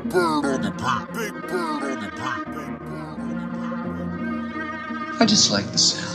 bird on the beat. Big bird on the beat. I just like the sound.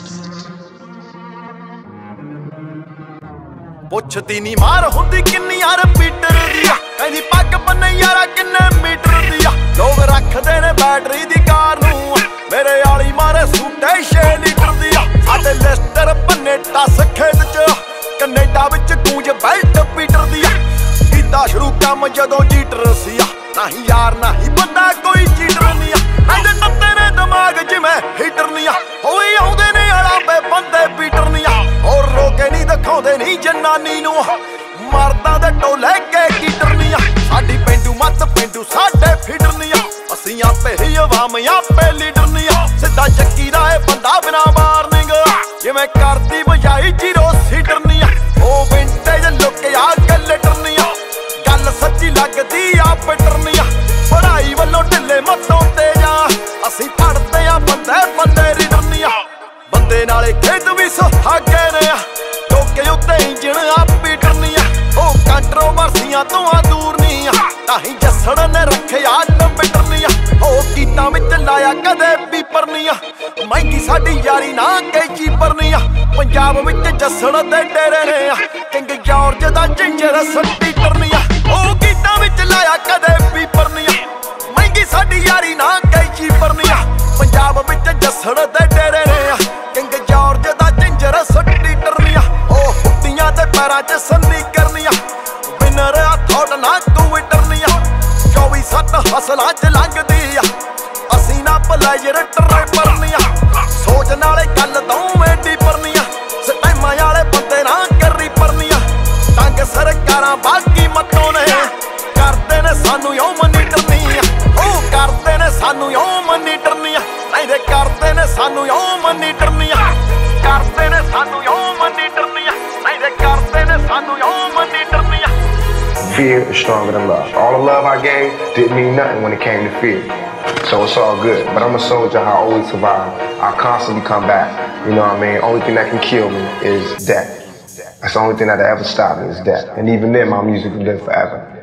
ਪੁੱਛਦੀ ਨੀ ਮਾਰ ਹੁੰਦੀ ਕਿੰਨੀ ਯਾਰ ਪੀਟਰ ਦੀ ਆ ਕਹਿੰਦੀ ਪੱਗ ਬੰਨੇ ਯਾਰਾ ਕਿੰਨੇ ਮੀਟਰ ਦੀ ਆ ਲੋਕ ਰੱਖਦੇ ਨੇ ਬੈਟਰੀ ਦੀ ਕਾਰ ਨੂੰ ਮੇਰੇ ਵਾਲੀ ਮਾਰੇ ਸੂਟੇ 6 ਲੀਟਰ ਦੀ ਆ ਸਾਡੇ ਲਿਸਟਰ ਬੰਨੇ ਟੱਸ ਖੇਤ ਚ ਕੈਨੇਡਾ ਵਿੱਚ ਗੂੰਜ ਬੈਲਟ ਪੀਟਰ ਦੀ ਆ ਕੀਤਾ ਸ਼ੁਰੂ ਕੰਮ ਜਦੋਂ ਜੀਟਰ ਸੀ ਆ ਨਹੀਂ ਯਾਰ ਨਹੀਂ ਬੰਦਾ ਕੋਈ ਚੀਟਰ ਨਹੀਂ ਆ ਕਹਿੰਦੇ ਨੱਤੇ ਨੇ ਦਿਮਾਗ ਜਿਵੇਂ ਹੀਟਰ ਨਹੀਂ ਆ ਹੋਈ ਆਉਂਦੇ ਨੇ ਆਲਾ ਬੇ ਬੰਦੇ ਪੀਟਰ ਨਹੀਂ ਆ ਹੋਰ ਰੋਕੇ ਨਹੀਂ ਦਿਖਾਉਂਦੇ ਨਹੀਂ ਜਨਾਨੀ ਨੂੰ ਮਰਦਾਂ ਦੇ ਟੋਲੇ ਕੇ ਕੀਟਰ ਨਹੀਂ ਆ ਸਾਡੀ ਪਿੰਡੂ ਮੱਤ ਪਿੰਡੂ ਸਾਡੇ ਫੀਟਰ ਨਹੀਂ ਆ ਅਸੀਂ ਆਪੇ ਹੀ ਆਵਾਮ ਆਪੇ ਲੀਡਰ ਨਹੀਂ ਆ ਸਿੱਧਾ ਚੱਕੀ ਦਾ ਇਹ ਬੰਦਾ ਬਿਨਾ ਵਾਰਨਿੰਗ ਜਿਵੇਂ ਕਰਦੀ ਬਜਾਈ ਜੀਰੋ ਸੀਟਰ ਨਹੀਂ ਆ ਉਹ ਵਿੰਟੇਜ ਲੁੱਕ ਆ ਗੱਲਟਰ ਨਹੀਂ ਆ ਗੱਲ ਸੱਚੀ ਲੱਗਦੀ ਆ ਪਿੱਟਰ ਨਹੀਂ ਆ ਪੜਾਈ ਵੱਲੋਂ ਢਿੱਲੇ ਮੱਤੋਂ ਤੇ ਜਾ ਅਸੀਂ ਪੜਦੇ ਆ ਬੰਦੇ ਰੀਡਰ ਨਹੀਂ ਆ ਬੰਦੇ ਨਾਲੇ ਖੇਤ ਵੀ ਸੁਹਾਗੇ ਨੇ ਆ ਟੋਕੇ ਉੱਤੇ ਇੰਜਣ ਆ ਪੀਟਰ ਨਹੀਂ ਆ ਉਹ ਕੰਟਰੋਵਰਸੀਆਂ ਤੋਂ ਆ ਦੂਰ ਨਹੀਂ ਆ ਤਾਹੀਂ ਜੱਸੜ ਨੇ ਰੱਖਿਆ ਕੰਪਿਊਟਰ ਨਹੀਂ ਆ ਉਹ ਗੀਤਾਂ ਵਿੱਚ ਲਾਇਆ ਕਦੇ ਪੀਪਰ ਨਹੀਂ ਆ ਮਹਿੰਗੀ ਸਾਡੀ ਯਾਰੀ ਨਾ ਕੈਚੀ ਪਰ ਨਹੀਂ ਆ ਪੰਜਾਬ ਵਿੱਚ ਜੱਸੜ ਦੇ ਡੇਰੇ ਨੇ ਆ ਕਿੰਗ ਜਾਰਜ ਦਾ ਜਿੰਜਰ ਸਪੀਕਰ ਨਹੀਂ ਆ ਉਹ ਗੀਤਾਂ ਵਿੱਚ ਲਾਇਆ ਕਦੇ ਪੀਪਰ ਨਹੀਂ ਆ ਮਹਿੰਗੀ ਸਾਡੀ ਯਾਰੀ ਨਾ ਕੈਚੀ ਪਰ ਨਹੀਂ ਆ ਪੰਜਾਬ ਵਿੱਚ ਜੱਸੜ ਦੇ ਡੇਰੇ ਨੇ ਆ ਕਿੰਗ ਜਾਰਜ ਦਾ ਜਿੰਜਰ ਸਪੀਕਰ ਨਹੀਂ ਆ ਉਹ ਹੁੱਡੀਆਂ ਤੇ ਪੈਰਾਂ 'ਚ ਸੰਨੀ ਕਰਨੀ ਆ ਵਿਨਰ ਆ ਥੋੜਾ ਨਾ ਟਵਿੱਟਰ ਨਹੀਂ ਆ 24/7 ਹਸਲਾਂ 'ਚ ਲੰਘਦੀ ਆ ਅਸੀਂ ਨਾ ਪਲੇਜਰ ਟਰੈਪਰ ਨਹੀਂ ਆ ਸੋਚ ਨਾਲੇ ਗੱਲ ਦੋਵੇਂ ਡੀਪਰ ਨਹੀਂ ਆ ਸਟੈਮਾਂ ਵਾਲੇ ਬੰਦੇ ਨਾ ਕਰੀ ਪਰ ਨਹੀਂ ਆ ਤੰਗ ਸਰਕਾਰਾਂ ਬਾਕੀ ਮੱਤੋਂ ਨੇ ਕਰਦੇ ਨੇ ਸਾਨੂੰ ਯੋ ਮਨੀਟਰ ਨਹੀਂ ਆ ਉਹ ਕਰਦੇ ਨੇ ਸਾਨੂੰ ਯੋ ਮਨੀਟਰ ਨਹੀਂ ਆ ਕਹਿੰਦੇ ਕਰਦੇ ਨੇ ਸਾਨੂੰ ਯੋ ਮਨੀਟਰ ਨਹੀਂ ਆ ਕਰਦੇ ਨੇ ਸਾਨੂੰ ਯੋ ਮਨੀਟਰ ਨਹੀਂ ਆ ਕਹਿੰਦੇ ਕਰਦੇ ਨੇ ਸਾਨੂੰ ਯੋ ਮਨੀਟਰ ਨਹੀਂ ਆ Fear is stronger than love. All the love I gave didn't mean nothing when it came to fear. So it's all good. But I'm a soldier, I always survive. I constantly come back. You know what I mean? Only thing that can kill me is death. That's the only thing that'll ever stop me is death. And even then, my music will live forever.